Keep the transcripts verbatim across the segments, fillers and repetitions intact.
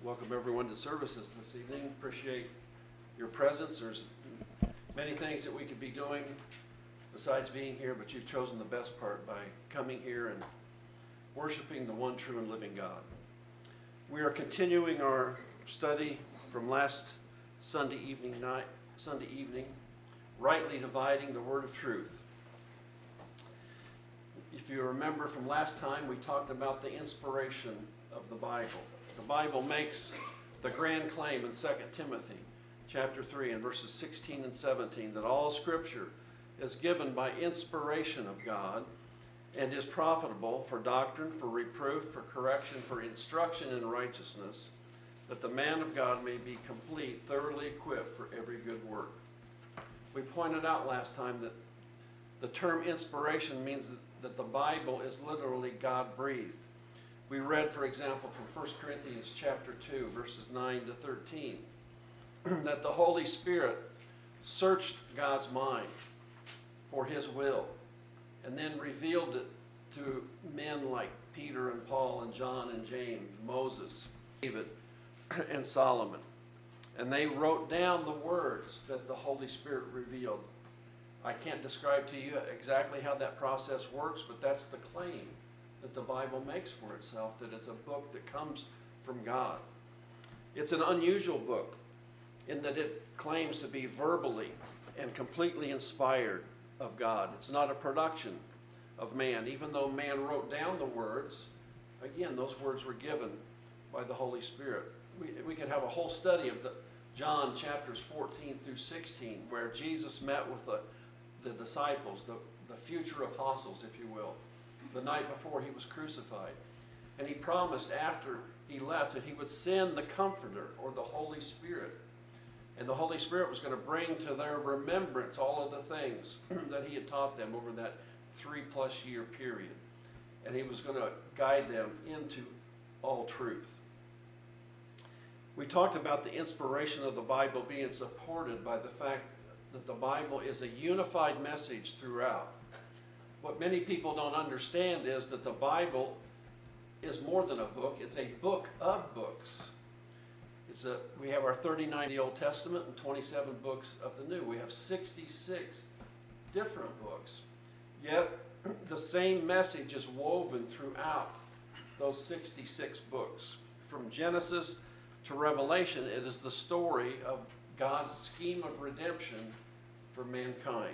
Welcome everyone to services this evening. Appreciate your presence. There's many things that we could be doing besides being here, but you've chosen the best part by coming here and worshiping the one true and living God. We are continuing our study from last Sunday evening night, Sunday evening, rightly dividing the word of truth. If you remember from last time, we talked about the inspiration of the Bible. The Bible makes the grand claim in Second Timothy chapter three and verses sixteen and seventeen that all Scripture is given by inspiration of God and is profitable for doctrine, for reproof, for correction, for instruction in righteousness, that the man of God may be complete, thoroughly equipped for every good work. We pointed out last time that the term inspiration means that, that the Bible is literally God-breathed. We read, for example, from First Corinthians chapter two, verses nine to thirteen, that the Holy Spirit searched God's mind for his will and then revealed it to men like Peter and Paul and John and James, Moses, David, and Solomon. And they wrote down the words that the Holy Spirit revealed. I can't describe to you exactly how that process works, but that's the claim that the Bible makes for itself, that it's a book that comes from God. It's an unusual book in that it claims to be verbally and completely inspired of God. It's not a production of man. Even though man wrote down the words, again, those words were given by the Holy Spirit. We, we could have a whole study of the John chapters fourteen through sixteen, where Jesus met with the, the disciples, the, the future apostles, if you will, the night before he was crucified. And he promised after he left that he would send the Comforter, or the Holy Spirit. And the Holy Spirit was going to bring to their remembrance all of the things that he had taught them over that three plus year period. And he was going to guide them into all truth. We talked about the inspiration of the Bible being supported by the fact that the Bible is a unified message throughout. What many people don't understand is that the Bible is more than a book. It's a book of books. It's a, we have our thirty-nine of the Old Testament and twenty-seven books of the New. We have sixty-six different books. Yet the same message is woven throughout those sixty-six books. From Genesis to Revelation, it is the story of God's scheme of redemption for mankind.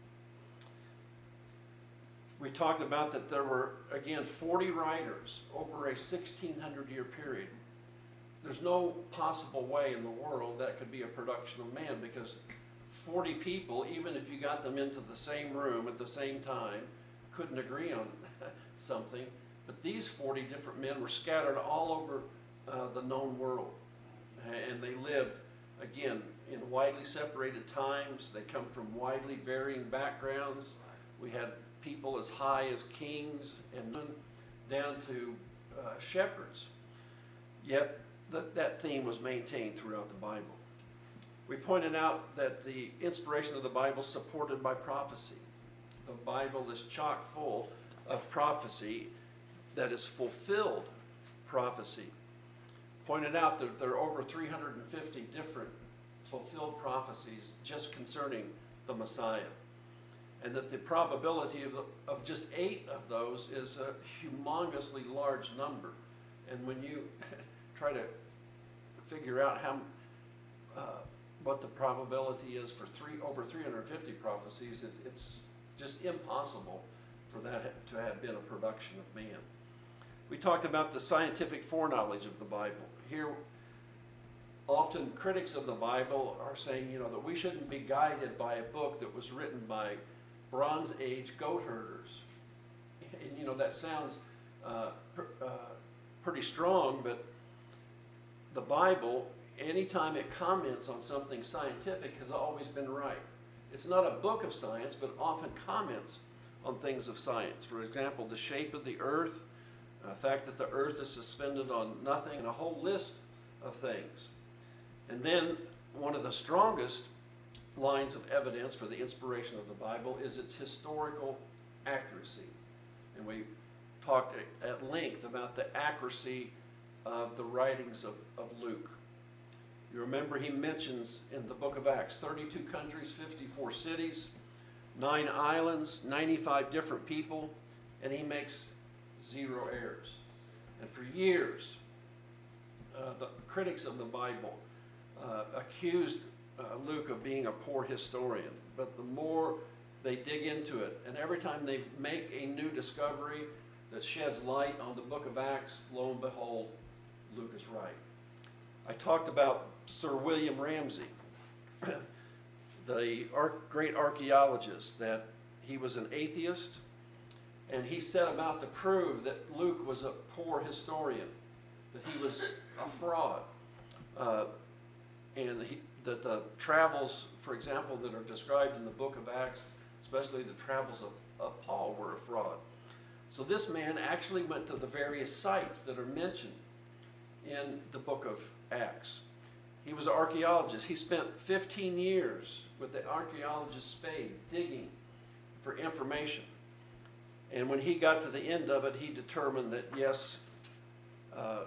We talked about that there were, again, forty writers over a sixteen hundred year period. There's no possible way in the world that could be a production of man, because forty people, even if you got them into the same room at the same time, couldn't agree on something. But these forty different men were scattered all over uh, the known world. And they lived, again, in widely separated times. They come from widely varying backgrounds. We had people as high as kings and down to uh, shepherds. Yet th that theme was maintained throughout the Bible. We pointed out that the inspiration of the Bible is supported by prophecy. The Bible is chock full of prophecy that is fulfilled prophecy. Pointed out that there are over three hundred fifty different fulfilled prophecies just concerning the Messiah. And that the probability of, the, of just eight of those is a humongously large number. And when you try to figure out how, uh, what the probability is for three, over three hundred fifty prophecies, it, it's just impossible for that to have been a production of man. We talked about the scientific foreknowledge of the Bible. Here, often critics of the Bible are saying, you know, that we shouldn't be guided by a book that was written by Bronze Age goat herders. And you know, that sounds uh, pr uh, pretty strong, but the Bible, anytime it comments on something scientific, has always been right. It's not a book of science, but often comments on things of science. For example, the shape of the earth, the uh, fact that the earth is suspended on nothing, and a whole list of things. And then one of the strongest lines of evidence for the inspiration of the Bible is its historical accuracy. And we talked at length about the accuracy of the writings of, of Luke. You remember he mentions in the book of Acts thirty-two countries, fifty-four cities, nine islands, ninety-five different people, and he makes zero errors. And for years, uh, the critics of the Bible uh, accused uh, Luke of being a poor historian. But the more they dig into it, and every time they make a new discovery that sheds light on the book of Acts, lo and behold, Luke is right. I talked about Sir William Ramsay, the ar- great archaeologist, that he was an atheist, and he set about to prove that Luke was a poor historian, that he was a fraud, uh, and he, that the travels, for example, that are described in the book of Acts, especially the travels of, of Paul, were a fraud. So this man actually went to the various sites that are mentioned in the book of Acts. He was an archaeologist. He spent fifteen years with the archaeologist's spade digging for information. And when he got to the end of it, he determined that, yes, uh,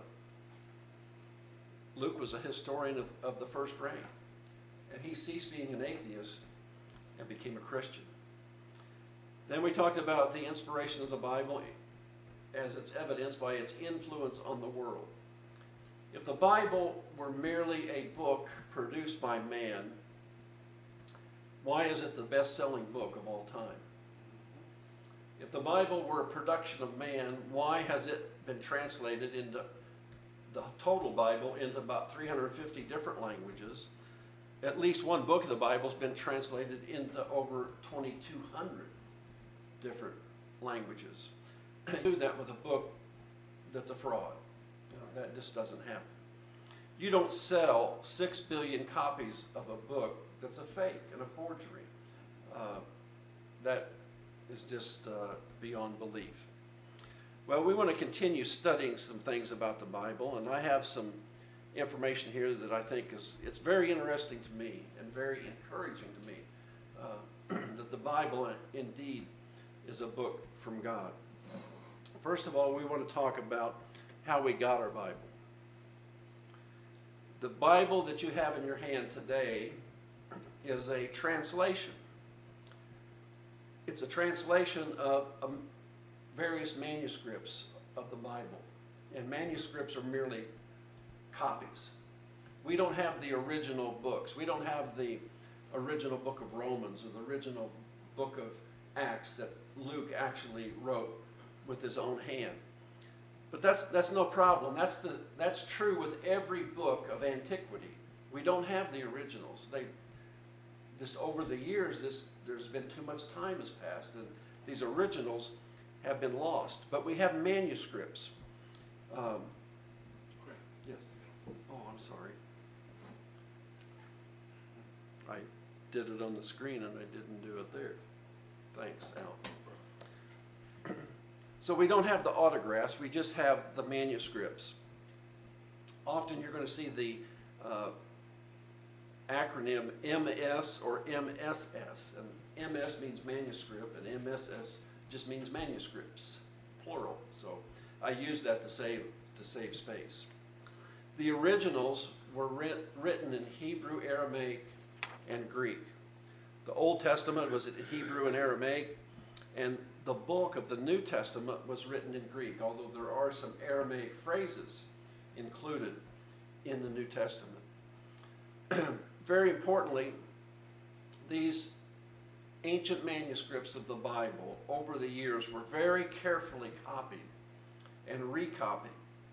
Luke was a historian of, of the first rank. And he ceased being an atheist and became a Christian. Then we talked about the inspiration of the Bible as it's evidenced by its influence on the world. If the Bible were merely a book produced by man, why is it the best-selling book of all time? If the Bible were a production of man, why has it been translated into the total Bible into about three hundred fifty different languages? At least one book of the Bible has been translated into over twenty-two hundred different languages. Do that with a book that's a fraud. You know, that just doesn't happen. You don't sell six billion copies of a book that's a fake and a forgery. Uh, that is just uh, beyond belief. Well, we want to continue studying some things about the Bible, and I have some information here that I think is it's very interesting to me and very encouraging to me uh, that the Bible indeed is a book from God. First of all, we want to talk about how we got our Bible. The Bible that you have in your hand today is a translation. It's a translation of um, various manuscripts of the Bible. And manuscripts are merely copies. We don't have the original books. We don't have the original book of Romans or the original book of Acts that Luke actually wrote with his own hand. But that's that's no problem. That's the that's true with every book of antiquity. We don't have the originals. They just over the years, this there's been too much time has passed, and these originals have been lost. But we have manuscripts. Um, yes. Oh, I'm sorry. I did it on the screen and I didn't do it there. Thanks, Al. So we don't have the autographs, we just have the manuscripts. Often you're going to see the uh, acronym M S or M S S. And M S means manuscript and M S S just means manuscripts, plural. So I use that to save, to save space. The originals were writ, written in Hebrew, Aramaic, and Greek. The Old Testament was in Hebrew and Aramaic, and the bulk of the New Testament was written in Greek, although there are some Aramaic phrases included in the New Testament. Very importantly, these ancient manuscripts of the Bible over the years were very carefully copied and recopied.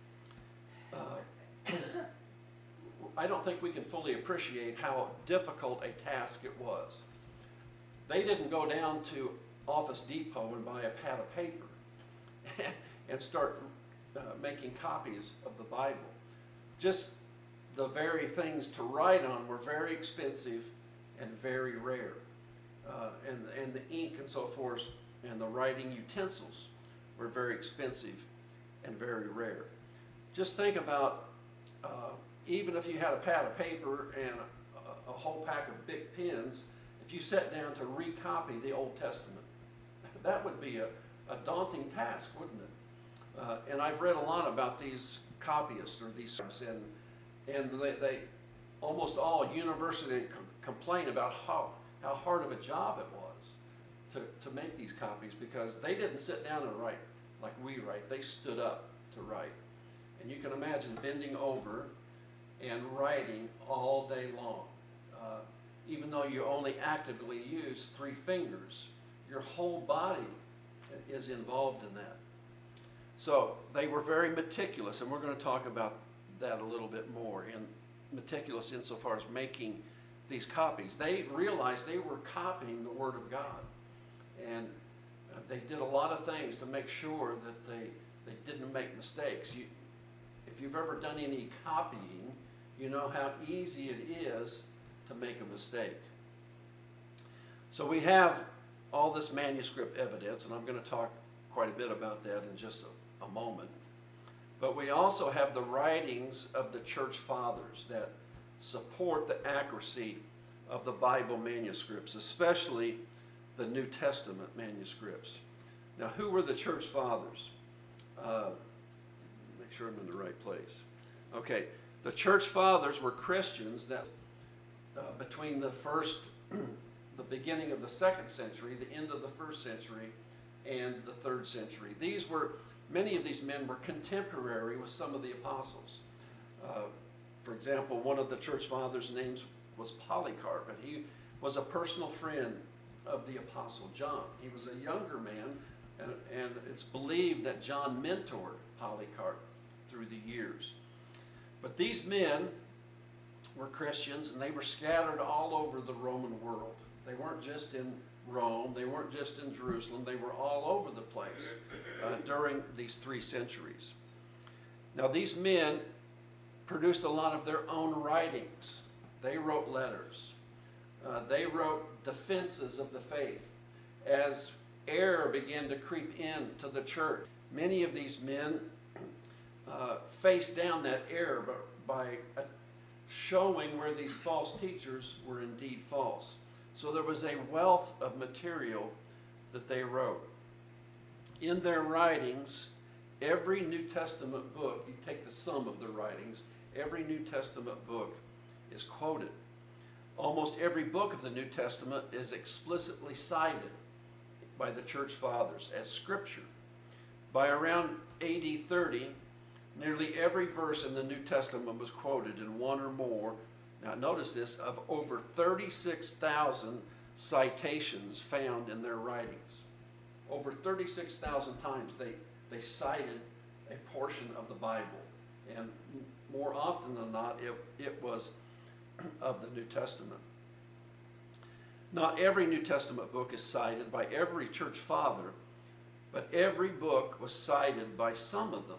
Uh, I don't think we can fully appreciate how difficult a task it was. They didn't go down to Office Depot and buy a pad of paper and start uh, making copies of the Bible. Just the very things to write on were very expensive and very rare. Uh, and, and the ink and so forth and the writing utensils were very expensive and very rare. Just think about uh, even if you had a pad of paper and a, a whole pack of big pens, if you sat down to recopy the Old Testament, that would be a, a daunting task, wouldn't it? Uh, and I've read a lot about these copyists or these, and and they, they almost all universally com- complain about how, how hard of a job it was to, to make these copies, because they didn't sit down and write like we write. They stood up to write. And you can imagine bending over and writing all day long. Uh, even though you only actively use three fingers, your whole body is involved in that. So they were very meticulous, and we're going to talk about that a little bit more, in meticulous insofar as making these copies. They realized they were copying the Word of God, and uh, they did a lot of things to make sure that they, they didn't make mistakes. You, if you've ever done any copying, you know how easy it is to make a mistake. So we have all this manuscript evidence, and I'm going to talk quite a bit about that in just a, a moment. But we also have the writings of the church fathers that support the accuracy of the Bible manuscripts, especially the New Testament manuscripts. Now, who were the church fathers? Uh, make sure I'm in the right place. Okay, the church fathers were Christians that uh, between the first, the beginning of the second century, the end of the first century, and the third century. These were, many of these men were contemporary with some of the apostles. Uh, for example, one of the church fathers' names was Polycarp, and he was a personal friend of the apostle John. He was a younger man, and, and it's believed that John mentored Polycarp through the years. But these men were Christians, and they were scattered all over the Roman world. They weren't just in Rome, they weren't just in Jerusalem, they were all over the place uh, during these three centuries. Now, these men produced a lot of their own writings. They wrote letters. Uh, they wrote defenses of the faith. As error began to creep into the church, many of these men uh, faced down that error by uh, showing where these false teachers were indeed false. So there was a wealth of material that they wrote. In their writings, every New Testament book, you take the sum of the writings, every New Testament book is quoted. Almost every book of the New Testament is explicitly cited by the church fathers as scripture. By around A D thirty, nearly every verse in the New Testament was quoted in one or more, now notice this, of over thirty-six thousand citations found in their writings. Over thirty-six thousand times they, they cited a portion of the Bible. And more often than not, it, it was of the New Testament. Not every New Testament book is cited by every church father, but every book was cited by some of them.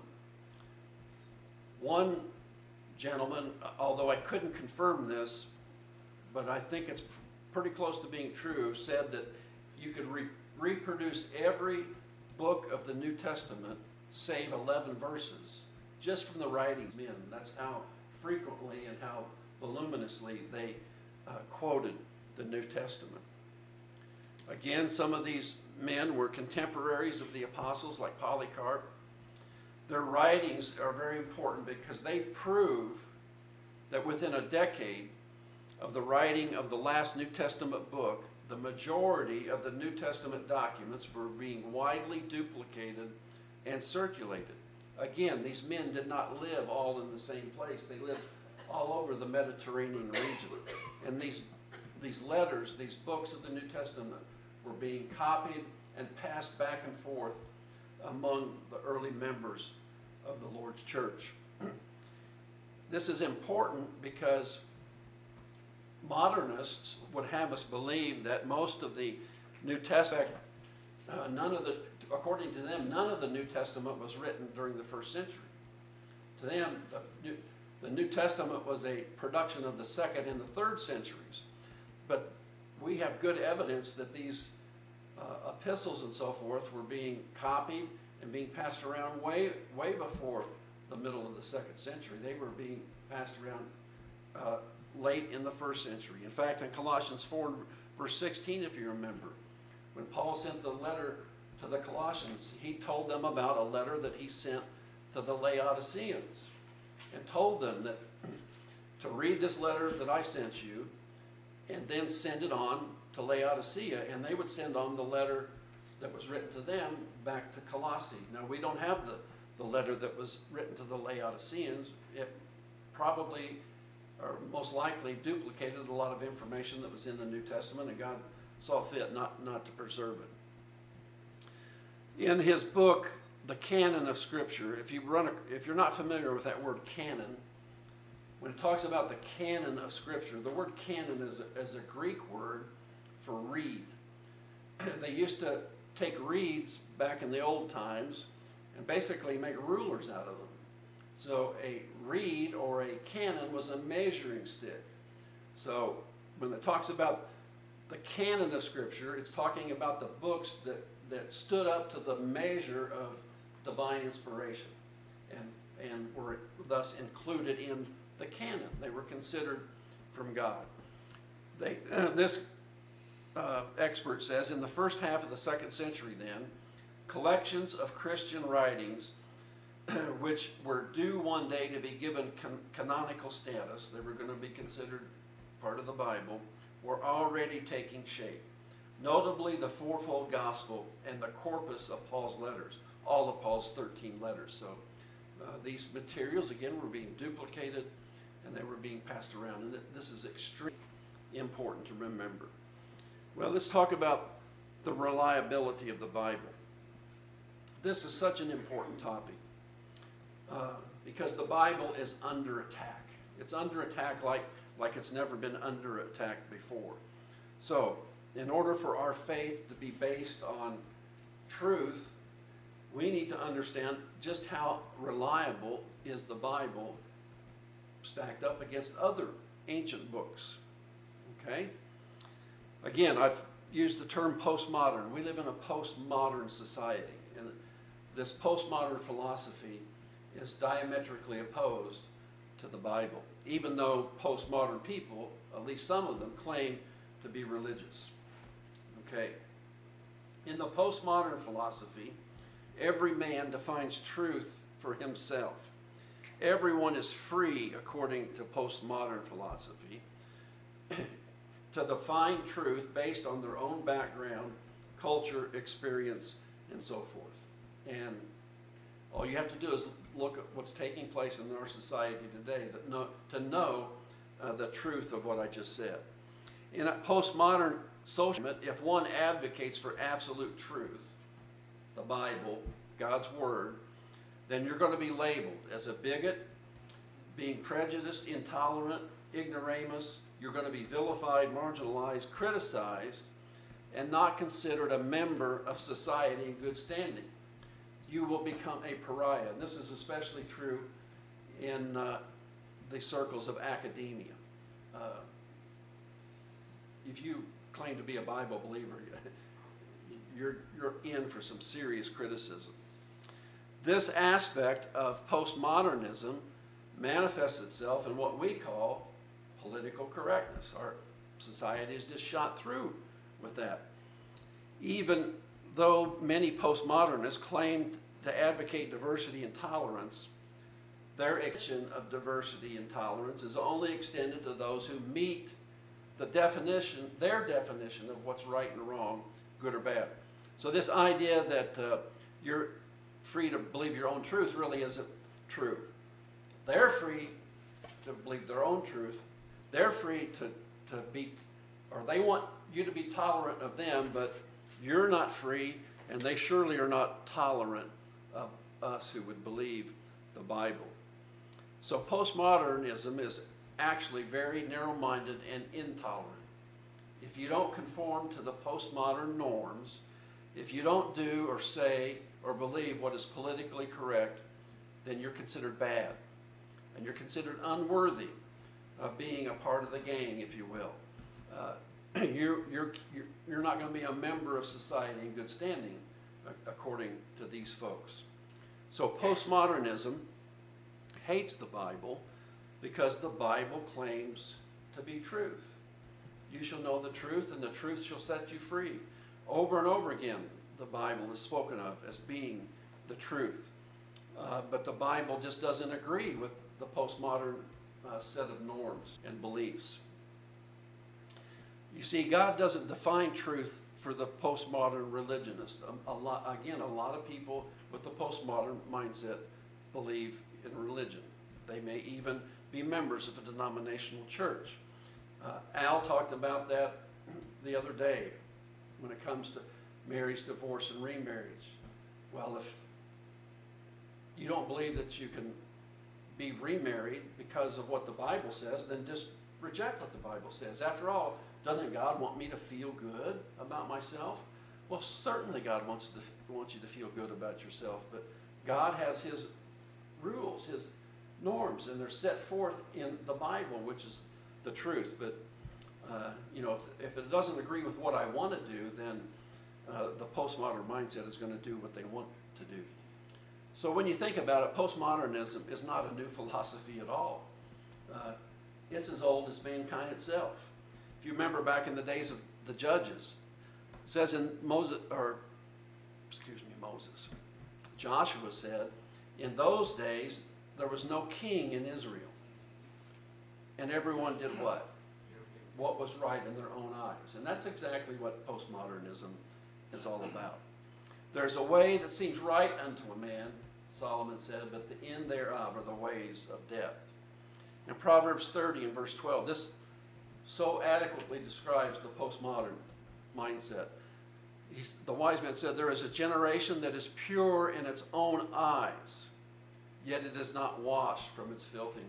One gentleman, although I couldn't confirm this, but I think it's pretty close to being true, said that you could re- reproduce every book of the New Testament, save eleven verses, just from the writings of men. That's how frequently and how voluminously they uh, quoted the New Testament. Again, some of these men were contemporaries of the apostles, like Polycarp. Their writings are very important because they prove that within a decade of the writing of the last New Testament book, the majority of the New Testament documents were being widely duplicated and circulated. Again, these men did not live all in the same place. They lived all over the Mediterranean region. And these, these letters, these books of the New Testament were being copied and passed back and forth among the early members of the Lord's church. This is important because modernists would have us believe that most of the New Testament, uh, none of the, according to them, none of the New Testament was written during the first century. To them, the New, the New Testament was a production of the second and the third centuries. But we have good evidence that these uh, epistles and so forth were being copied and being passed around way, way before the middle of the second century. They were being passed around uh, late in the first century. In fact, in Colossians four, verse sixteen, if you remember, when Paul sent the letter to the Colossians, he told them about a letter that he sent to the Laodiceans. and told them that to read this letter that I sent you and then send it on to Laodicea, and they would send on the letter that was written to them back to Colossae. Now, we don't have the, the letter that was written to the Laodiceans. It probably, or most likely, duplicated a lot of information that was in the New Testament, and God saw fit not, not to preserve it. In his book, The Canon of Scripture, if, you run a, if you're not familiar with that word canon, when it talks about the canon of Scripture, the word canon is a, is a Greek word for reed. They used to take reeds back in the old times and basically make rulers out of them. So a reed or a canon was a measuring stick. So when it talks about the canon of Scripture, it's talking about the books that, that stood up to the measure of divine inspiration and, and were thus included in the canon. They were considered from God. They, uh, this uh, expert says, in the first half of the second century then, collections of Christian writings which were due one day to be given can canonical status, they were going to be considered part of the Bible, were already taking shape. Notably the fourfold gospel and the corpus of Paul's letters, all of Paul's thirteen letters. So uh, these materials, again, were being duplicated and they were being passed around. And th this is extremely important to remember. Well, let's talk about the reliability of the Bible. This is such an important topic uh, because the Bible is under attack. It's under attack like, like it's never been under attack before. So, in order for our faith to be based on truth, we need to understand just how reliable is the Bible stacked up against other ancient books. Okay? Again, I've used the term postmodern. We live in a postmodern society, and this postmodern philosophy is diametrically opposed to the Bible, even though postmodern people, at least some of them, claim to be religious. Okay. In the postmodern philosophy, every man defines truth for himself. Everyone is free, according to postmodern philosophy, to define truth based on their own background, culture, experience, and so forth. And all you have to do is look at what's taking place in our society today that know, to know uh, the truth of what I just said. In a postmodern social, if one advocates for absolute truth, the Bible, God's Word, then you're going to be labeled as a bigot, being prejudiced, intolerant, ignoramus. You're going to be vilified, marginalized, criticized, and not considered a member of society in good standing. You will become a pariah. And this is especially true in uh, the circles of academia. Uh, if you claim to be a Bible believer, you're, you're in for some serious criticism. This aspect of postmodernism manifests itself in what we call political correctness. Our society is just shot through with that. Even though many postmodernists claim to advocate diversity and tolerance, their extension of diversity and tolerance is only extended to those who meet the definition, their definition of what's right and wrong, good or bad. So this idea that uh, you're free to believe your own truth really isn't true. They're free to believe their own truth. They're free to, to be, or they want you to be tolerant of them, but you're not free, and they surely are not tolerant of us who would believe the Bible. So postmodernism is actually very narrow-minded and intolerant. If you don't conform to the postmodern norms, if you don't do or say or believe what is politically correct, then you're considered bad. And you're considered unworthy of being a part of the gang, if you will. Uh, you're, you're, you're, you're not going to be a member of society in good standing, according to these folks. So postmodernism hates the Bible because the Bible claims to be truth. You shall know the truth, and the truth shall set you free. Over and over again, the Bible is spoken of as being the truth. Uh, but the Bible just doesn't agree with the postmodern uh, set of norms and beliefs. You see, God doesn't define truth for the postmodern religionist. A, a lot, again, a lot of people with the postmodern mindset believe in religion. They may even be members of a denominational church. Uh, Al talked about that the other day when it comes to marriage, divorce, and remarriage. Well, if you don't believe that you can be remarried because of what the Bible says, then just reject what the Bible says. After all, doesn't God want me to feel good about myself? Well, certainly God wants to wants you to feel good about yourself, but God has His rules, His norms, and they're set forth in the Bible, which is the truth. But uh, you know, if, if it doesn't agree with what I want to do, then uh, the postmodern mindset is going to do what they want to do. So when you think about it, postmodernism is not a new philosophy at all. Uh, it's as old as mankind itself. If you remember back in the days of the judges, it says in Moses, or excuse me, Moses, Joshua said, in those days there was no king in Israel, and everyone did what? What was right in their own eyes. And that's exactly what postmodernism is all about. There's a way that seems right unto a man, Solomon said, but the end thereof are the ways of death. In Proverbs thirty and verse twelve, this so adequately describes the postmodern mindset. He's, the wise man said, there is a generation that is pure in its own eyes, yet it is not washed from its filthiness.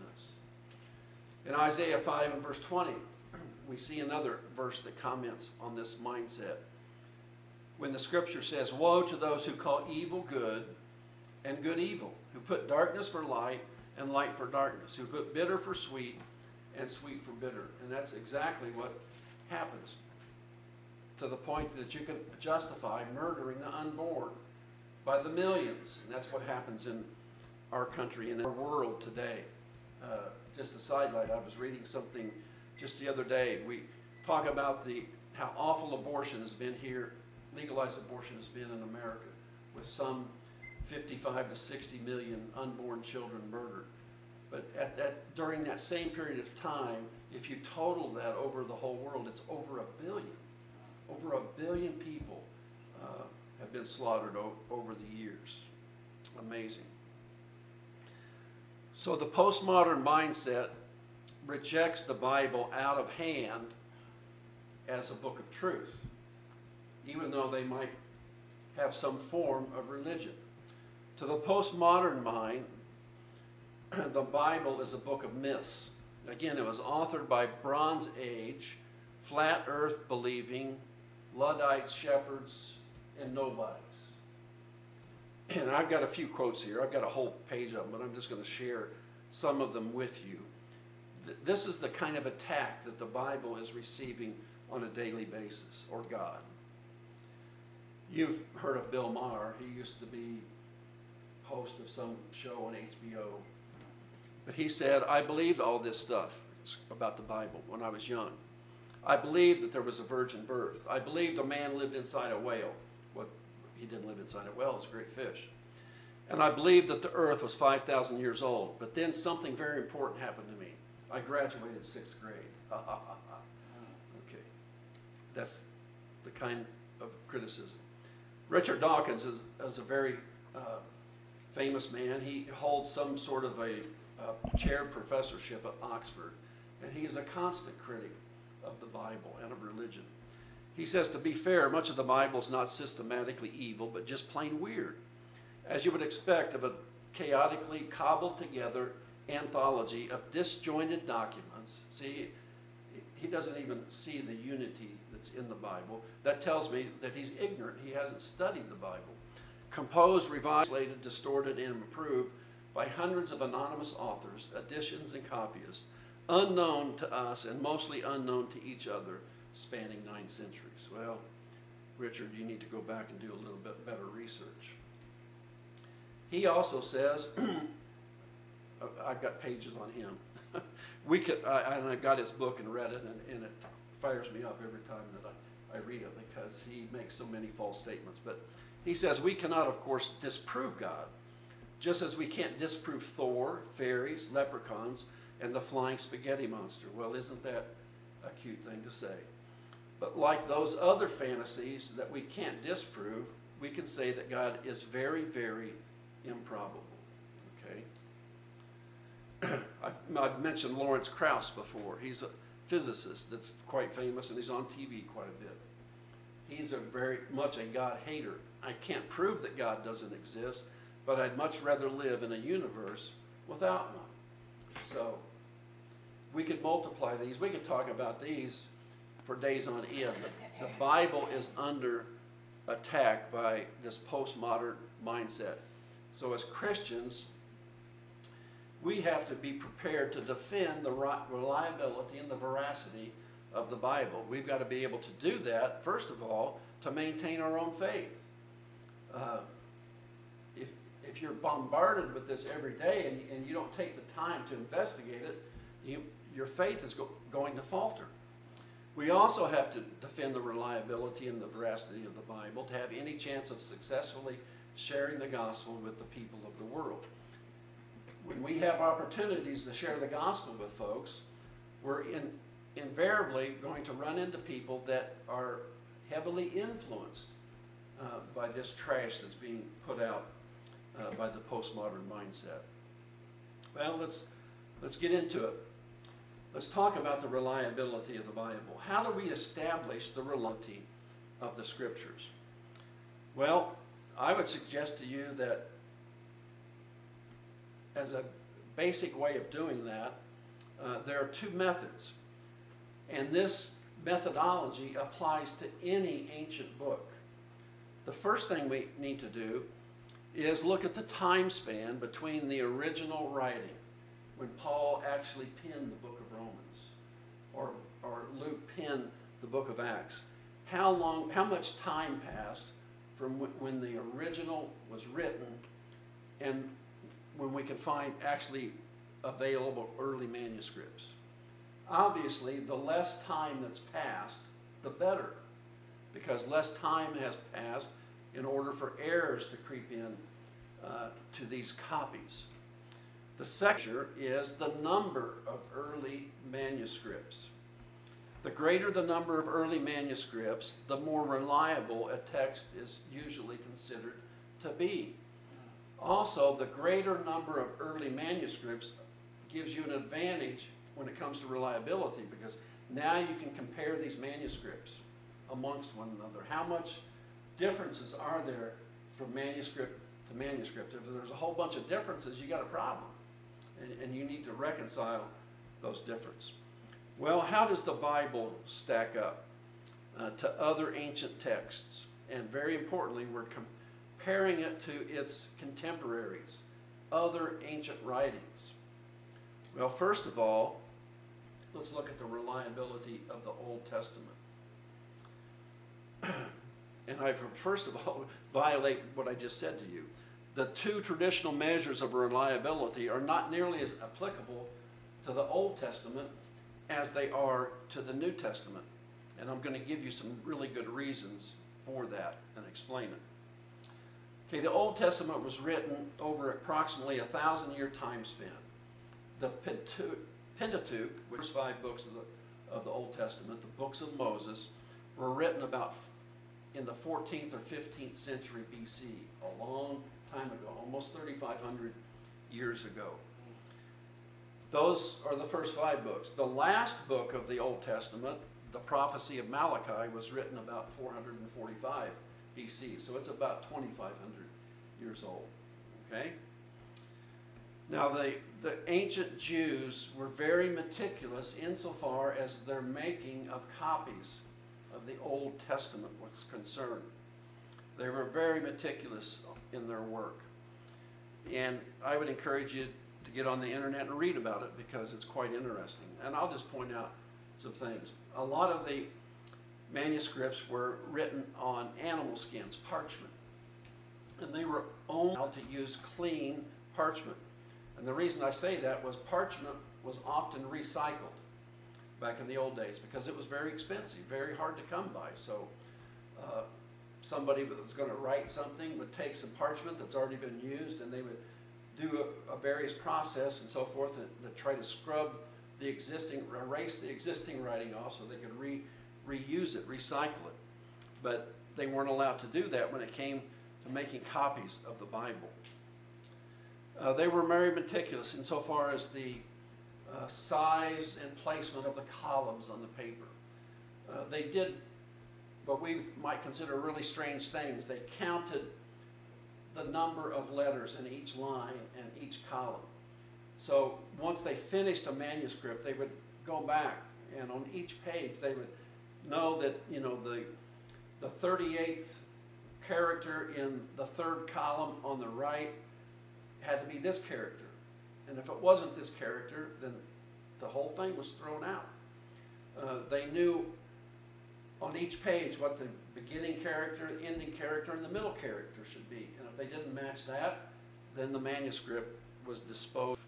In Isaiah five and verse twenty, we see another verse that comments on this mindset. When the scripture says, woe to those who call evil good and good evil, who put darkness for light and light for darkness, who put bitter for sweet and sweet for bitter. And that's exactly what happens, to the point that you can justify murdering the unborn by the millions. And that's what happens in our country and in our world today. Uh, just a sidelight, I was reading something just the other day. We talk about the how awful abortion has been here, legalized abortion has been in America, with some fifty-five to sixty million unborn children murdered. But at that, during that same period of time, if you total that over the whole world, it's over a billion. Over a billion people uh, have been slaughtered o- over the years. Amazing. So the postmodern mindset rejects the Bible out of hand as a book of truth, even though they might have some form of religion. To the postmodern mind, the Bible is a book of myths. Again, it was authored by Bronze Age, flat earth believing, Luddites, shepherds, and nobodies. And I've got a few quotes here. I've got a whole page of them, but I'm just going to share some of them with you. This is the kind of attack that the Bible is receiving on a daily basis, or God. You've heard of Bill Maher. He used to be host of some show on H B O. But he said, I believed all this stuff about the Bible when I was young. I believed that there was a virgin birth. I believed a man lived inside a whale. What he didn't live inside a whale, it's a great fish. And I believed that the earth was five thousand years old. But then something very important happened to me. I graduated sixth grade. Okay. That's the kind of criticism. Richard Dawkins is, is a very uh, famous man. He holds some sort of a uh, chaired professorship at Oxford. And he is a constant critic of the Bible and of religion. He says, to be fair, much of the Bible is not systematically evil, but just plain weird, as you would expect of a chaotically cobbled together anthology of disjointed documents. See, he doesn't even see the unity that's in the Bible. That tells me that he's ignorant. He hasn't studied the Bible. Composed, revised, translated, distorted, and improved by hundreds of anonymous authors, editions, and copyists, unknown to us and mostly unknown to each other, spanning nine centuries. Well, Richard, you need to go back and do a little bit better research. He also says, I've got pages on him. we could, I, and I got his book and read it, and, and it fires me up every time that I, I read it because he makes so many false statements. But he says, we cannot, of course, disprove God, Just as we can't disprove Thor, fairies, leprechauns, and the flying spaghetti monster. Well, isn't that a cute thing to say? But like those other fantasies that we can't disprove, we can say that God is very, very improbable. Okay? I've, I've mentioned Lawrence Krauss before. He's a physicist that's quite famous, and he's on T V quite a bit. He's a very much a God hater. I can't prove that God doesn't exist, but I'd much rather live in a universe without one. So we could multiply these. We could talk about these for days on end. The Bible is under attack by this postmodern mindset. So as Christians, we have to be prepared to defend the reliability and the veracity of the Bible. We've got to be able to do that, first of all, to maintain our own faith. Uh, if, if you're bombarded with this every day and, and you don't take the time to investigate it, you, your faith is go, going to falter. We also have to defend the reliability and the veracity of the Bible to have any chance of successfully sharing the gospel with the people of the world. When we have opportunities to share the gospel with folks, we're in, invariably going to run into people that are heavily influenced uh, by this trash that's being put out uh, by the postmodern mindset. Well, let's, let's get into it. Let's talk about the reliability of the Bible. How do we establish the reliability of the Scriptures? Well, I would suggest to you that as a basic way of doing that, uh, there are two methods. And this methodology applies to any ancient book. The first thing we need to do is look at the time span between the original writing, when Paul actually penned the book of Romans, or, or Luke penned the book of Acts. How long, how much time passed from w- when the original was written and when we can find actually available early manuscripts? Obviously, the less time that's passed, the better, because less time has passed in order for errors to creep in uh, to these copies. The second is the number of early manuscripts. The greater the number of early manuscripts, the more reliable a text is usually considered to be. Also, the greater number of early manuscripts gives you an advantage when it comes to reliability, because now you can compare these manuscripts amongst one another. How much differences are there from manuscript to manuscript? If there's a whole bunch of differences, you got a problem. And, and you need to reconcile those differences. Well, how does the Bible stack up uh, to other ancient texts? And very importantly, we're comparing it to its contemporaries, other ancient writings. Well, first of all, let's look at the reliability of the Old Testament. And I, first of all, violate what I just said to you. The two traditional measures of reliability are not nearly as applicable to the Old Testament as they are to the New Testament. And I'm going to give you some really good reasons for that and explain it. Okay, the Old Testament was written over approximately a thousand-year time span. The Pentateuch, which is five books of the, of the Old Testament, the books of Moses, were written about in the fourteenth or fifteenth century B C, a long time ago, almost thirty-five hundred years ago. Those are the first five books. The last book of the Old Testament, the prophecy of Malachi, was written about four hundred forty-five B C, so it's about twenty-five hundred years old. Okay? Now, the, the ancient Jews were very meticulous insofar as their making of copies of the Old Testament was concerned. They were very meticulous in their work. And I would encourage you to get on the internet and read about it, because it's quite interesting. And I'll just point out some things. A lot of the manuscripts were written on animal skins, parchment. And they were only allowed to use clean parchment. And the reason I say that was parchment was often recycled back in the old days, because it was very expensive, very hard to come by. So uh, somebody that was going to write something would take some parchment that's already been used, and they would do a, a various process and so forth to, to try to scrub the existing, erase the existing writing off so they could re, reuse it, recycle it. But they weren't allowed to do that when it came to making copies of the Bible. Uh, they were very meticulous insofar as the uh, size and placement of the columns on the paper. Uh, they did what we might consider really strange things. They counted the number of letters in each line and each column. So once they finished a manuscript, they would go back, and on each page they would know that, you know, the, the thirty-eighth character in the third column on the right had to be this character. And if it wasn't this character, then the whole thing was thrown out. Uh, they knew on each page what the beginning character, ending character, and the middle character should be. And if they didn't match that, then the manuscript was disposed.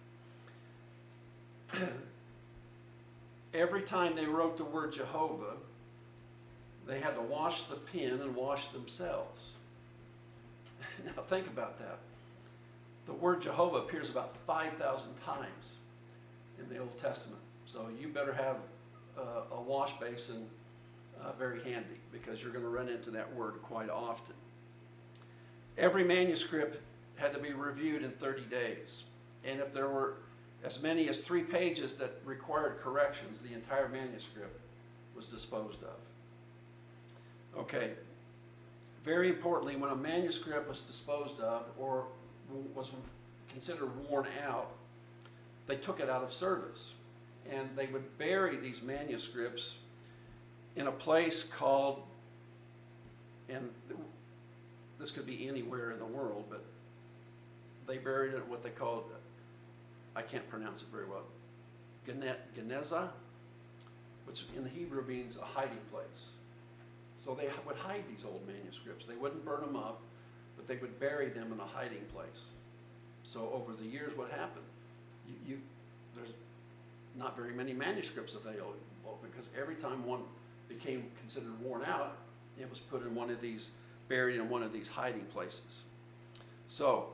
Every time they wrote the word Jehovah, they had to wash the pen and wash themselves. Now think about that. The word Jehovah appears about five thousand times in the Old Testament. So you better have uh, a wash basin uh, very handy, because you're going to run into that word quite often. Every manuscript had to be reviewed in thirty days. And if there were as many as three pages that required corrections, the entire manuscript was disposed of. Okay. Very importantly, when a manuscript was disposed of or was considered worn out, they took it out of service. And they would bury these manuscripts in a place called, and this could be anywhere in the world, but they buried it in what they called, I can't pronounce it very well, Geneza, which in the Hebrew means a hiding place. So they would hide these old manuscripts. They wouldn't burn them up, but they would bury them in a hiding place. So over the years, what happened? You, you, there's not very many manuscripts available, because every time one became considered worn out, it was put in one of these, buried in one of these hiding places. So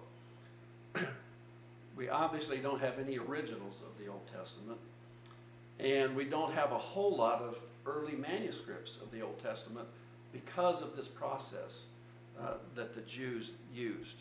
we obviously don't have any originals of the Old Testament, and we don't have a whole lot of early manuscripts of the Old Testament because of this process uh, that the Jews used.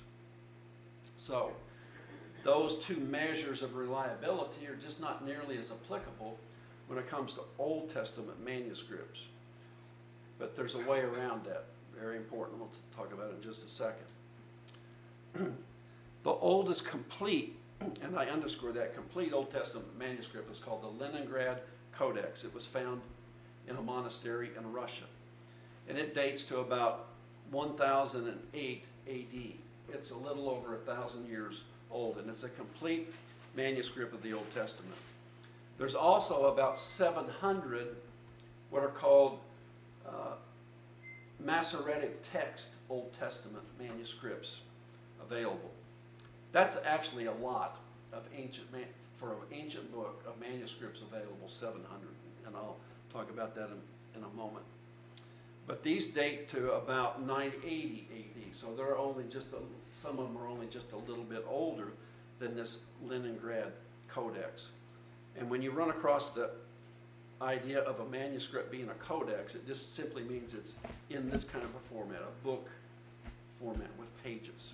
So those two measures of reliability are just not nearly as applicable when it comes to Old Testament manuscripts. But there's a way around that. Very important. We'll talk about it in just a second. The oldest complete, and I underscore that, complete Old Testament manuscript is called the Leningrad Codex. It was found in a monastery in Russia. And it dates to about one thousand eight A D. It's a little over a thousand years old, and it's a complete manuscript of the Old Testament. There's also about seven hundred what are called uh, Masoretic text Old Testament manuscripts available. That's actually a lot of ancient, man for an ancient book of manuscripts available, seven hundred, and I'll talk about that in, in a moment. But these date to about nine eighty A D, so they're only just a, some of them are only just a little bit older than this Leningrad Codex. And when you run across the idea of a manuscript being a codex, it just simply means it's in this kind of a format, a book format with pages.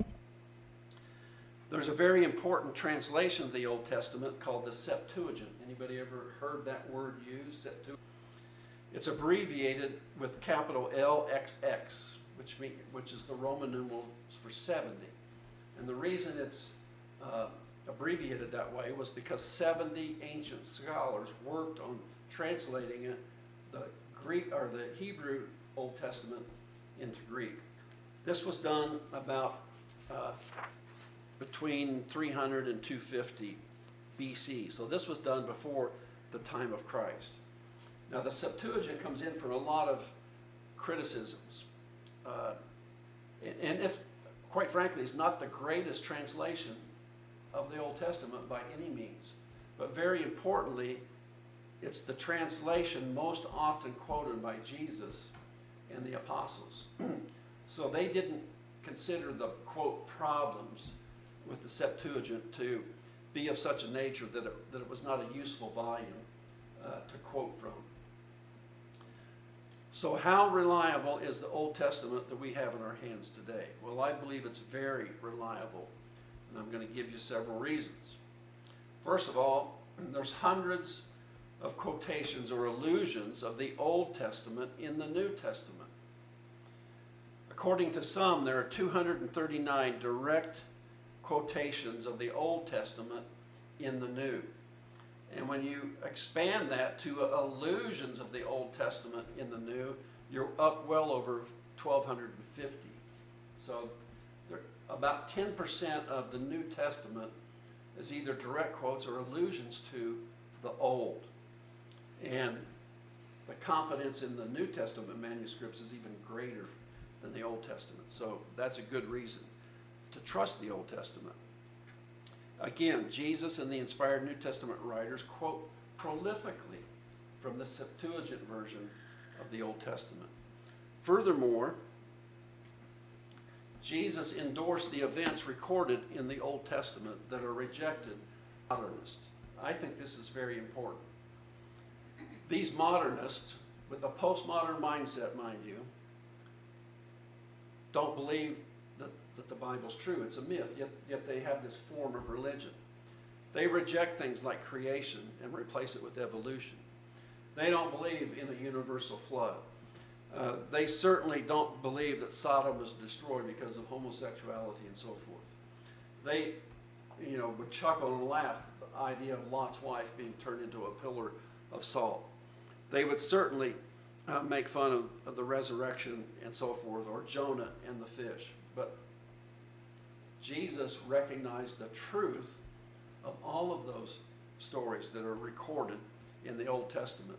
There's a very important translation of the Old Testament called the Septuagint. Anybody ever heard that word used, Septuagint? It's abbreviated with capital L X X, which, mean, which is the Roman numeral for seventy. And the reason it's uh, abbreviated that way was because seventy ancient scholars worked on translating it, the Greek or the Hebrew Old Testament into Greek. This was done about uh, between three hundred and two fifty B C. So this was done before the time of Christ. Now the Septuagint comes in for a lot of criticisms. Uh, and and it's, quite frankly, it's not the greatest translation of the Old Testament by any means. But very importantly, it's the translation most often quoted by Jesus and the apostles. So they didn't consider the, quote, problems with the Septuagint to be of such a nature that it, that it was not a useful volume uh, to quote from. So how reliable is the Old Testament that we have in our hands today? Well, I believe it's very reliable, and I'm going to give you several reasons. First of all, there's hundreds of quotations or allusions of the Old Testament in the New Testament. According to some, there are two hundred thirty-nine direct quotations of the Old Testament in the New. And when you expand that to allusions of the Old Testament in the New, you're up well over twelve fifty. So there, about ten percent of the New Testament is either direct quotes or allusions to the Old. And the confidence in the New Testament manuscripts is even greater than the Old Testament. So that's a good reason to trust the Old Testament. Again, Jesus and the inspired New Testament writers quote prolifically from the Septuagint version of the Old Testament. Furthermore, Jesus endorsed the events recorded in the Old Testament that are rejected by modernists. I think this is very important. These modernists, with a postmodern mindset, mind you, don't believe that, that the Bible's true. It's a myth, yet, yet they have this form of religion. They reject things like creation and replace it with evolution. They don't believe in a universal flood. Uh, they certainly don't believe that Sodom was destroyed because of homosexuality and so forth. They, you know, would chuckle and laugh at the idea of Lot's wife being turned into a pillar of salt. They would certainly uh, make fun of, of the resurrection and so forth, or Jonah and the fish. But Jesus recognized the truth of all of those stories that are recorded in the Old Testament.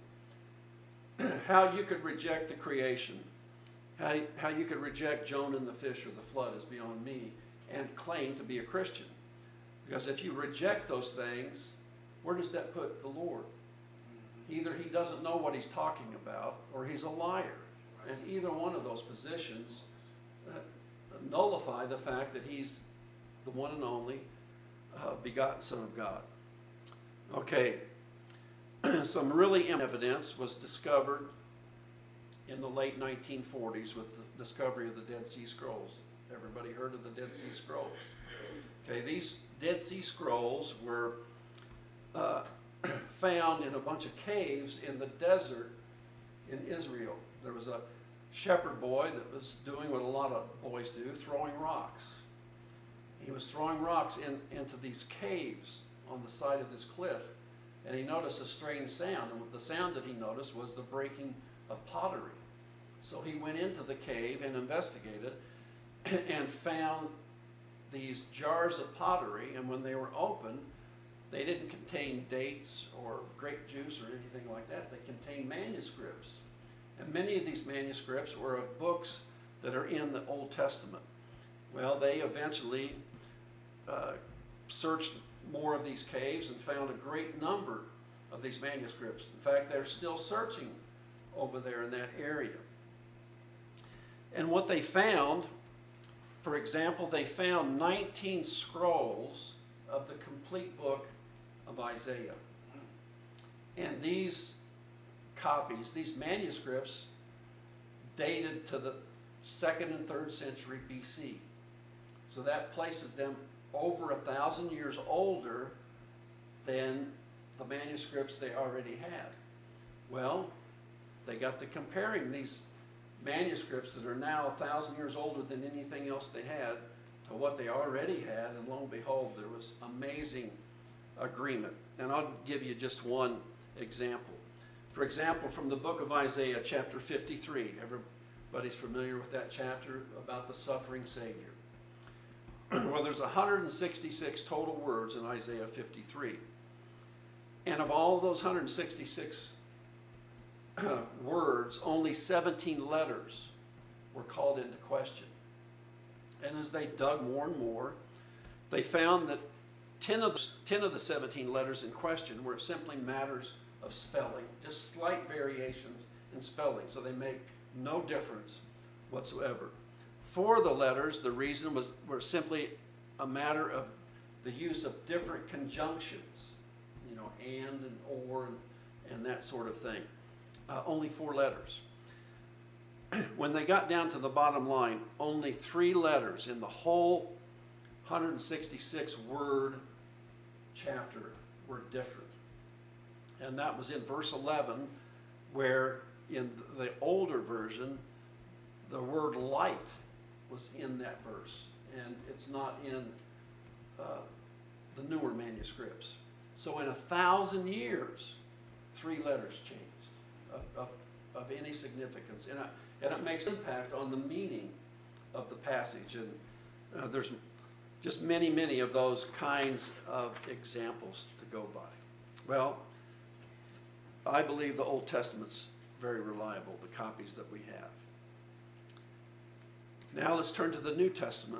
How you could reject the creation, how, how you could reject Jonah and the fish or the flood is beyond me, and claim to be a Christian. Because if you reject those things, where does that put the Lord? Either he doesn't know what he's talking about, or he's a liar. And either one of those positions uh, nullify the fact that he's the one and only uh, begotten Son of God. Okay. Some really evidence was discovered in the late nineteen forties with the discovery of the Dead Sea Scrolls. Everybody heard of the Dead Sea Scrolls? Okay, these Dead Sea Scrolls were uh, found in a bunch of caves in the desert in Israel. There was a shepherd boy that was doing what a lot of boys do, throwing rocks. He was throwing rocks in, into these caves on the side of this cliff. And he noticed a strange sound, and the sound that he noticed was the breaking of pottery. So he went into the cave and investigated and found these jars of pottery, and when they were opened, they didn't contain dates or grape juice or anything like that. They contained manuscripts. And many of these manuscripts were of books that are in the Old Testament. Well, they eventually uh, searched more of these caves and found a great number of these manuscripts. In fact, they're still searching over there in that area. And what they found, for example, they found nineteen scrolls of the complete book of Isaiah. And these copies, these manuscripts, dated to the second and third century B C. So that places them over a thousand years older than the manuscripts they already had. Well, they got to comparing these manuscripts that are now a thousand years older than anything else they had to what they already had, and lo and behold, there was amazing agreement. And I'll give you just one example. For example, from the book of Isaiah, chapter fifty-three. Everybody's familiar with that chapter about the suffering Savior. Well, there's one hundred sixty-six total words in Isaiah fifty-three. And of all those one hundred sixty-six uh, words, only seventeen letters were called into question. And as they dug more and more, they found that ten of the, ten of the seventeen letters in question were simply matters of spelling, just slight variations in spelling, so they make no difference whatsoever. For the letters, the reason was were simply a matter of the use of different conjunctions, you know, and and or and, and that sort of thing. Uh, only four letters. When they got down to the bottom line, only three letters in the whole one hundred sixty-six word chapter were different. And that was in verse eleven, where in the older version, the word light was in that verse. And it's not in uh, the newer manuscripts. So in a thousand years, three letters changed of, of, of any significance. And, I, and it makes impact on the meaning of the passage. And uh, there's just many, many of those kinds of examples to go by. Well, I believe the Old Testament's very reliable, the copies that we have. Now let's turn to the New Testament.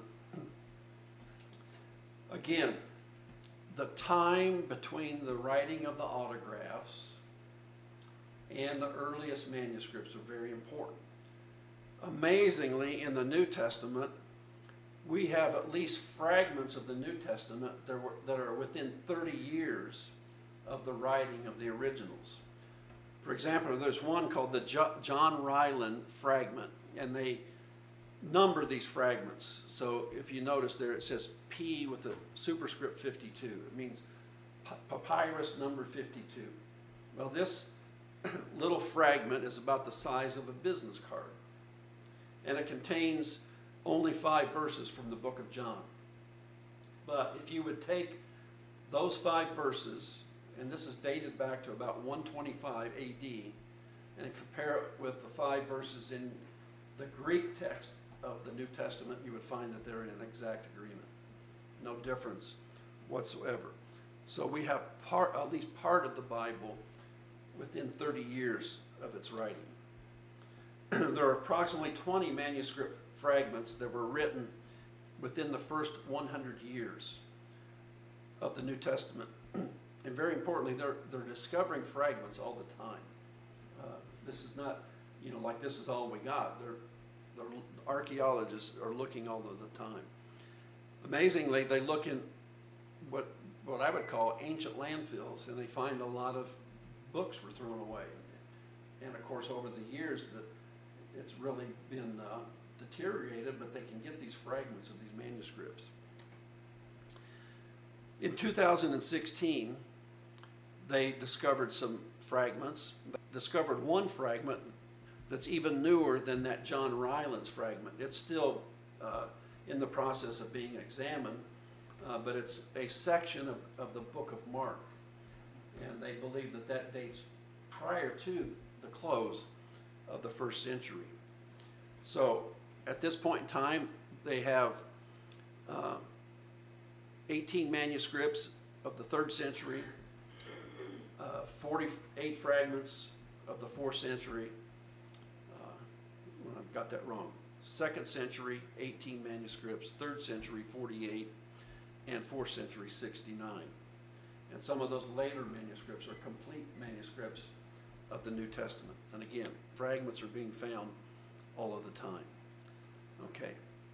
Again, the time between the writing of the autographs and the earliest manuscripts are very important. Amazingly, in the New Testament, we have at least fragments of the New Testament that, were, that are within thirty years of the writing of the originals. For example, there's one called the John Ryland fragment, and they number these fragments. So if you notice there, it says P with the superscript fifty-two. It means papyrus number fifty-two. Well, this little fragment is about the size of a business card, and it contains only five verses from the book of John. But if you would take those five verses, and this is dated back to about one twenty-five A D, and compare it with the five verses in the Greek text of the New Testament, you would find that they're in exact agreement. No difference whatsoever. So we have part, at least part of the Bible within thirty years of its writing. There are approximately twenty manuscript fragments that were written within the first one hundred years of the New Testament. And very importantly, they're, they're discovering fragments all the time. Uh, this is not, you know, like this is all we got. They're, they're, archaeologists are looking all of the time. Amazingly, they look in what, what I would call ancient landfills, and they find a lot of books were thrown away. And of course, over the years, the, it's really been uh, deteriorated, but they can get these fragments of these manuscripts. In two thousand sixteen, they discovered some fragments. They discovered one fragment that's even newer than that John Ryland's fragment. It's still uh, in the process of being examined, uh, but it's a section of, of the book of Mark. And they believe that that dates prior to the close of the first century. So at this point in time, they have uh, eighteen manuscripts of the third century, uh, forty-eight fragments of the fourth century. Uh, well, I've got that wrong. Second century, eighteen manuscripts. Third century, forty-eight. And fourth century, sixty-nine. And some of those later manuscripts are complete manuscripts of the New Testament. And again, fragments are being found all of the time. Okay.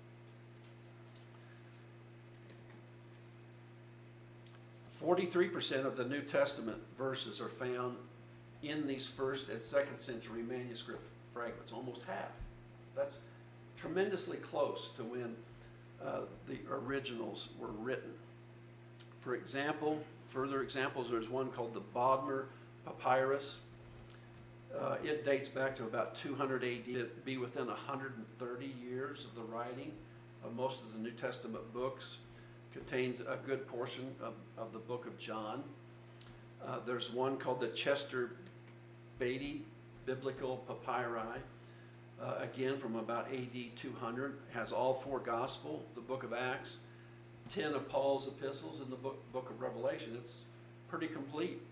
forty-three percent of the New Testament verses are found in these first and second century manuscript fragments, almost half. That's tremendously close to when uh, the originals were written. For example, further examples, there's one called the Bodmer Papyrus. Uh, it dates back to about two hundred A D. It'd be within one hundred thirty years of the writing of most of the New Testament books. Contains a good portion of, of the book of John. Uh, there's one called the Chester Beatty Biblical Papyri, uh, again from about A D two hundred. Has all four gospel, the book of Acts, ten of Paul's epistles, and the book, book of Revelation. It's pretty complete.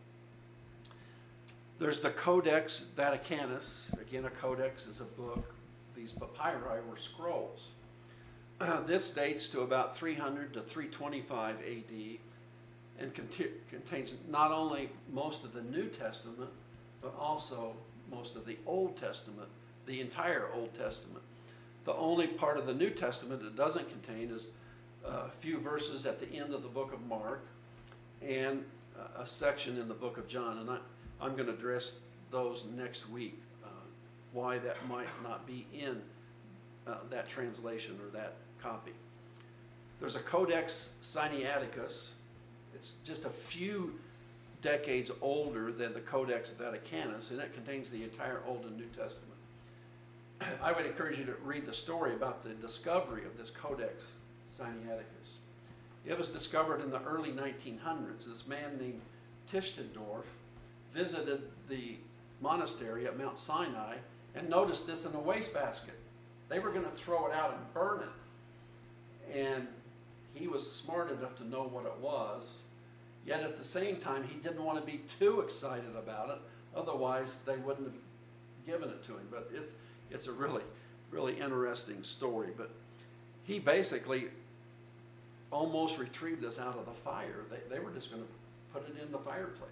There's the Codex Vaticanus. Again, a codex is a book. These papyri were scrolls. Uh, this dates to about three hundred to three twenty-five A D and conti- contains not only most of the New Testament, but also most of the Old Testament, the entire Old Testament. The only part of the New Testament it doesn't contain is a few verses at the end of the book of Mark, and a section in the book of John. And I, I'm going to address those next week, uh, why that might not be in uh, that translation or that copy. There's a Codex Sinaiticus. It's just a few decades older than the Codex Vaticanus, and it contains the entire Old and New Testament. I would encourage you to read the story about the discovery of this Codex Sinaiticus. It was discovered in the early nineteen hundreds. This man named Tischendorf visited the monastery at Mount Sinai and noticed this in a wastebasket. They were going to throw it out and burn it. And he was smart enough to know what it was, yet at the same time he didn't want to be too excited about it, otherwise they wouldn't have given it to him. But it's, it's a really, really interesting story. But he basically almost retrieved this out of the fire. They, they were just going to put it in the fireplace.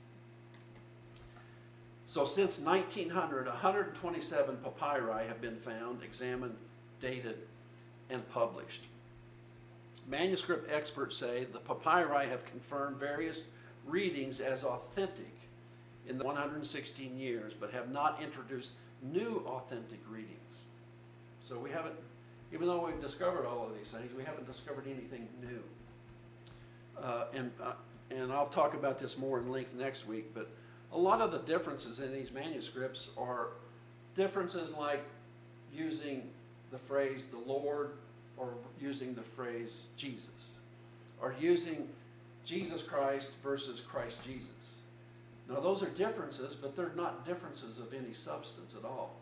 So since nineteen hundred, one hundred twenty-seven papyri have been found, examined, dated, and published. Manuscript experts say the papyri have confirmed various readings as authentic in the one hundred sixteen years, but have not introduced new authentic readings. So we haven't, even though we've discovered all of these things, we haven't discovered anything new. Uh, and, uh, and I'll talk about this more in length next week, but a lot of the differences in these manuscripts are differences like using the phrase the Lord, or using the phrase Jesus, or using Jesus Christ versus Christ Jesus. Now those are differences, but they're not differences of any substance at all.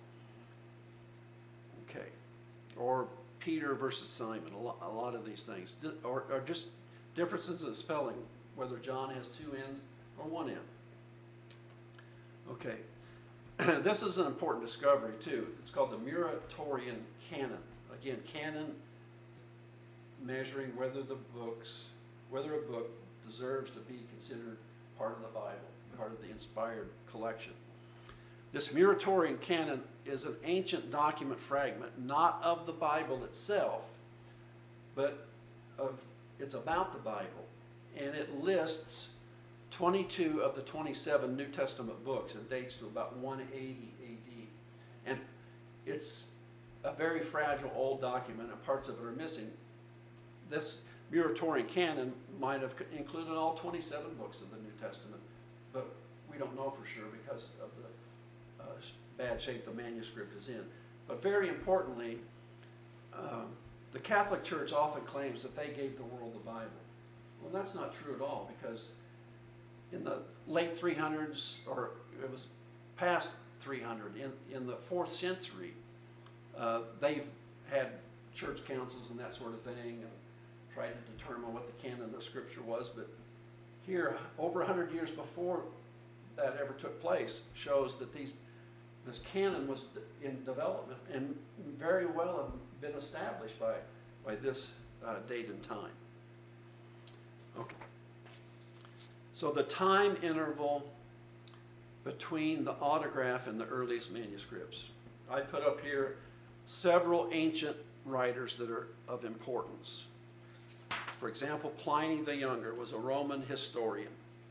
Okay. Or Peter versus Simon, a lot, a lot of these things, or, or just differences in spelling, whether John has two N's or one N. Okay. This is an important discovery too. It's called the Muratorian Canon. Again, canon measuring whether the books, whether a book deserves to be considered part of the Bible, part of the inspired collection. This Muratorian Canon is an ancient document fragment, not of the Bible itself, but of, it's about the Bible, and it lists twenty-two of the twenty-seven New Testament books and dates to about one eighty A D. And it's a very fragile old document, and parts of it are missing. This Muratorian Canon might have included all twenty-seven books of the New Testament, but we don't know for sure because of the uh, bad shape the manuscript is in. But very importantly, um, the Catholic Church often claims that they gave the world the Bible. Well, that's not true at all, because in the late three hundreds, or it was past three hundred, in, in the fourth century, uh, they've had church councils and that sort of thing, and tried to determine what the canon of Scripture was. But here, over one hundred years before that ever took place, shows that these this canon was in development and very well have been established by, by this uh, date and time. Okay. So the time interval between the autograph and the earliest manuscripts. I put up here several ancient writers that are of importance. For example, Pliny the Younger was a Roman historian.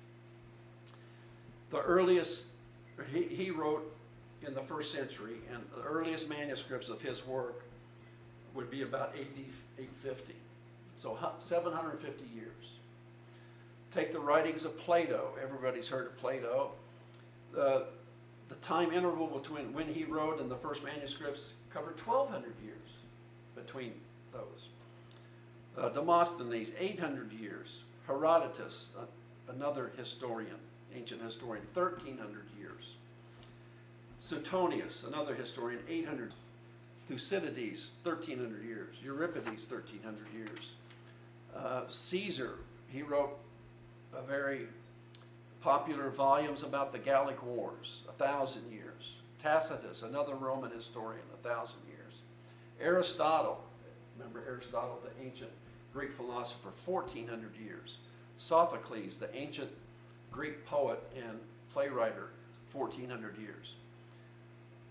The earliest, he, he wrote in the first century, and the earliest manuscripts of his work would be about A D eight fifty, so seven hundred fifty years. Take the writings of Plato. Everybody's heard of Plato. The, the time interval between when he wrote and the first manuscripts covered twelve hundred years between those. Uh, Demosthenes, eight hundred years. Herodotus, uh, another historian, ancient historian, thirteen hundred years. Suetonius, another historian, eight hundred. Thucydides, thirteen hundred years. Euripides, thirteen hundred years. Uh, Caesar, he wrote a very popular volumes about the Gallic Wars, a thousand years. Tacitus, another Roman historian, a thousand years. Aristotle, remember Aristotle, the ancient Greek philosopher, fourteen hundred years. Sophocles, the ancient Greek poet and playwright, fourteen hundred years.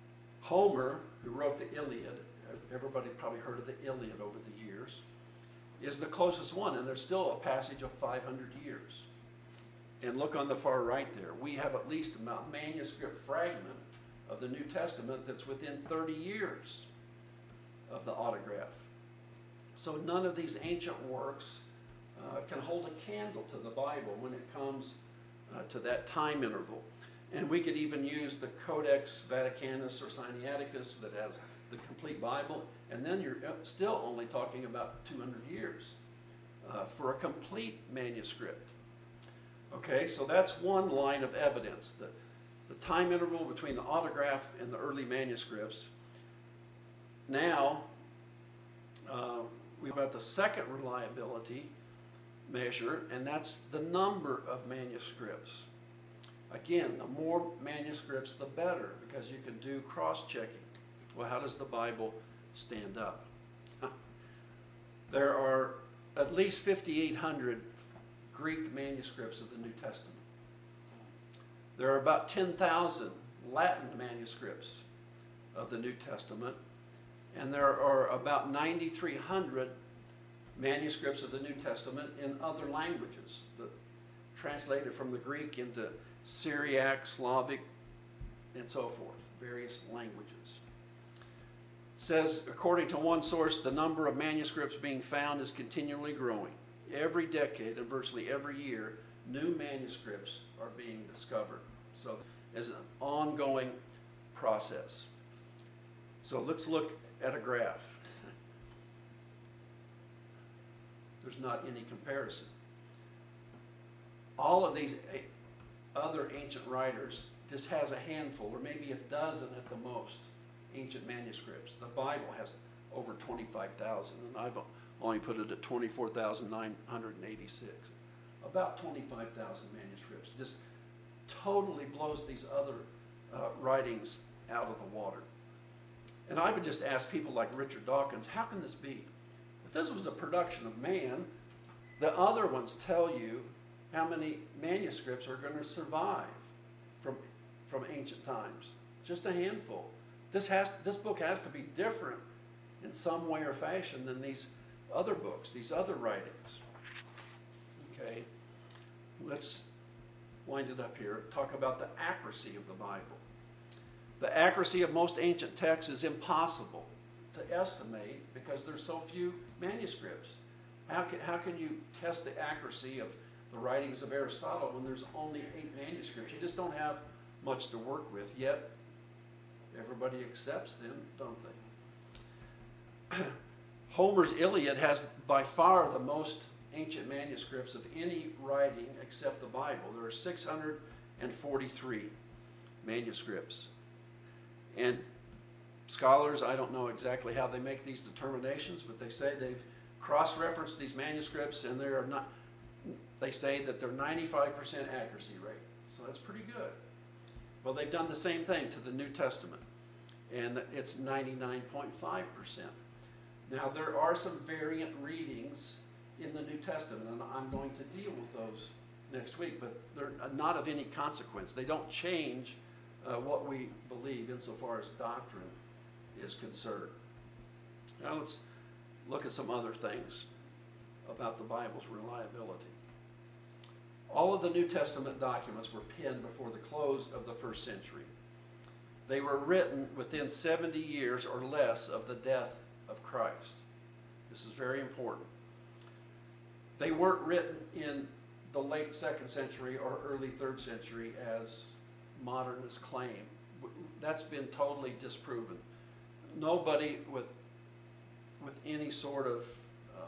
Homer, who wrote the Iliad, everybody probably heard of the Iliad over the years. is the closest one, and there's still a passage of five hundred years. And look on the far right there. We have at least a manuscript fragment of the New Testament that's within thirty years of the autograph. So none of these ancient works uh, can hold a candle to the Bible when it comes uh, to that time interval. And we could even use the Codex Vaticanus or Sinaiticus that has the complete Bible, and then you're still only talking about two hundred years uh, for a complete manuscript. Okay, so that's one line of evidence, the, the time interval between the autograph and the early manuscripts. Now, uh, we've got the second reliability measure, and that's the number of manuscripts. Again, the more manuscripts, the better, because you can do cross-checking. Well, how does the Bible stand up? There are at least fifty-eight hundred Greek manuscripts of the New Testament. There are about ten thousand Latin manuscripts of the New Testament, and there are about nine thousand three hundred manuscripts of the New Testament in other languages, that translated from the Greek into Syriac, Slavic, and so forth, various languages. Says, according to one source, the number of manuscripts being found is continually growing. Every decade and virtually every year, new manuscripts are being discovered. So it's an ongoing process. So let's look at a graph. There's not any comparison. All of these other ancient writers just has a handful, or maybe a dozen at the most, ancient manuscripts. The Bible has over twenty-five thousand, and I've only put it at twenty-four thousand nine hundred eighty-six. About twenty-five thousand manuscripts. Just totally blows these other uh, writings out of the water. And I would just ask people like Richard Dawkins, how can this be? If this was a production of man, the other ones tell you how many manuscripts are going to survive from, from ancient times. Just a handful. This, has, this book has to be different in some way or fashion than these other books, these other writings. Okay, let's wind it up here. Talk about the accuracy of the Bible. The accuracy of most ancient texts is impossible to estimate because there's so few manuscripts. How can, how can you test the accuracy of the writings of Aristotle when there's only eight manuscripts? You just don't have much to work with, yet everybody accepts them, don't they? Homer's Iliad has by far the most ancient manuscripts of any writing except the Bible. There are six hundred forty-three manuscripts. And scholars, I don't know exactly how they make these determinations, but they say they've cross-referenced these manuscripts, and they are not, they say that they're ninety-five percent accuracy rate. So that's pretty good. Well, they've done the same thing to the New Testament, and it's ninety-nine point five percent. Now, there are some variant readings in the New Testament, and I'm going to deal with those next week, but they're not of any consequence. They don't change uh, what we believe insofar as doctrine is concerned. Now, let's look at some other things about the Bible's reliability. All of the New Testament documents were penned before the close of the first century. They were written within seventy years or less of the death of Christ. This is very important. They weren't written in the late second century or early third century as modernists claim. That's been totally disproven. Nobody with, with any sort of uh,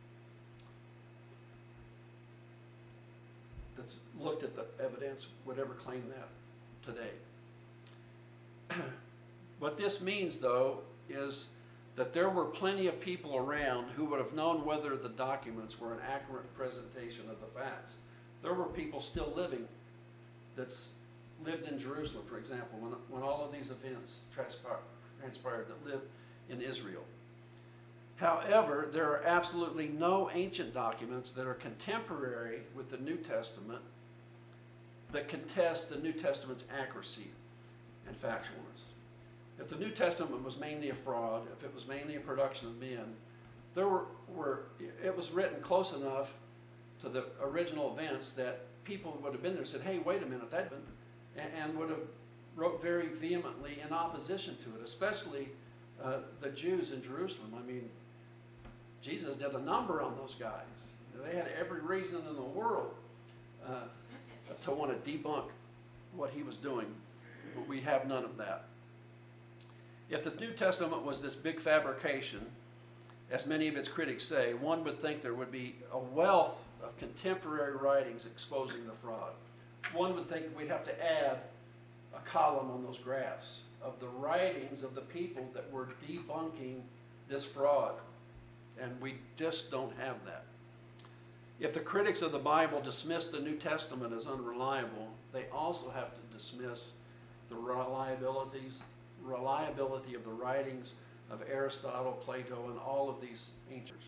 that's looked at the evidence would ever claim that today. What this means, though, is that there were plenty of people around who would have known whether the documents were an accurate presentation of the facts. There were people still living that's lived in Jerusalem, for example, when, when all of these events transpired, transpired that lived in Israel. However, there are absolutely no ancient documents that are contemporary with the New Testament that contest the New Testament's accuracy and factualness. If the New Testament was mainly a fraud, if it was mainly a production of men, there were, were, it was written close enough to the original events that people would have been there and said, hey, wait a minute, that happened, and, and would have wrote very vehemently in opposition to it, especially uh, the Jews in Jerusalem. I mean, Jesus did a number on those guys. They had every reason in the world uh, to want to debunk what he was doing, but we have none of that. If the New Testament was this big fabrication, as many of its critics say, one would think there would be a wealth of contemporary writings exposing the fraud. One would think that we'd have to add a column on those graphs of the writings of the people that were debunking this fraud. And we just don't have that. If the critics of the Bible dismiss the New Testament as unreliable, they also have to dismiss the reliabilities, reliability of the writings of Aristotle, Plato, and all of these ancients.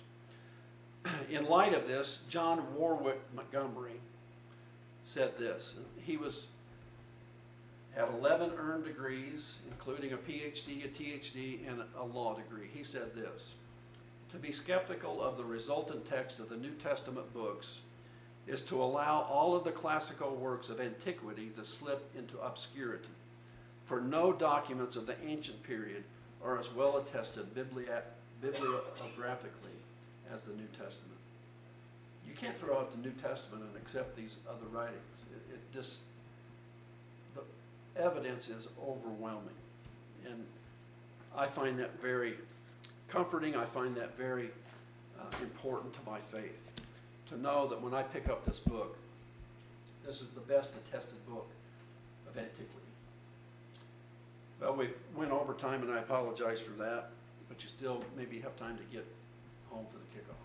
In light of this, John Warwick Montgomery said this. He was had eleven earned degrees, including a P H D, a T H D, and a law degree. He said this: to be skeptical of the resultant text of the New Testament books is to allow all of the classical works of antiquity to slip into obscurity, for no documents of the ancient period are as well attested biblia- bibliographically as the New Testament. You can't throw out the New Testament and accept these other writings. It, it just, the evidence is overwhelming. And I find that very comforting. I find that very uh, important to my faith. To know that when I pick up this book, this is the best attested book of antiquity. Well, we've went over time, and I apologize for that, but you still maybe have time to get home for the kickoff.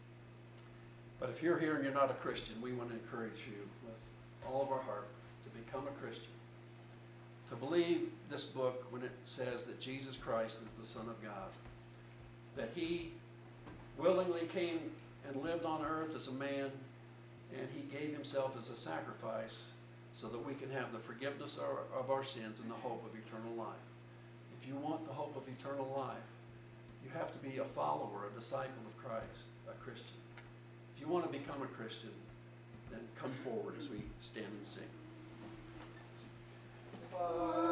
But if you're here and you're not a Christian, we want to encourage you with all of our heart to become a Christian. To believe this book when it says that Jesus Christ is the Son of God. That he willingly came and lived on earth as a man, and he gave himself as a sacrifice so that we can have the forgiveness of our, of our sins and the hope of eternal life. If you want the hope of eternal life, you have to be a follower, a disciple of Christ, a Christian. If you want to become a Christian, then come forward as we stand and sing.